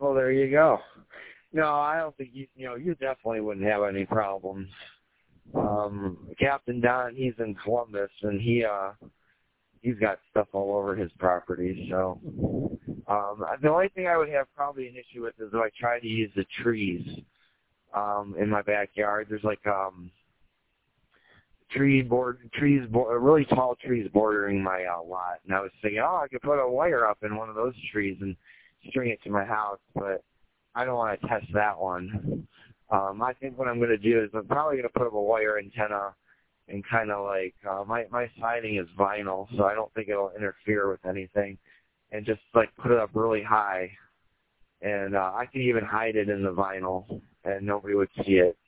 Well, there you go. No, I don't think you definitely wouldn't have any problems. Captain Don, he's in Columbus, and he's got stuff all over his property. So the only thing I would have probably an issue with is if I try to use the trees in my backyard. There's like really tall trees bordering my lot, and I was thinking, I could put a wire up in one of those trees and string it to my house, but I don't want to test that one. I think what I'm going to do is I'm probably going to put up a wire antenna and kind of like, my siding is vinyl, so I don't think it'll interfere with anything, and just like put it up really high, and I can even hide it in the vinyl, and nobody would see it.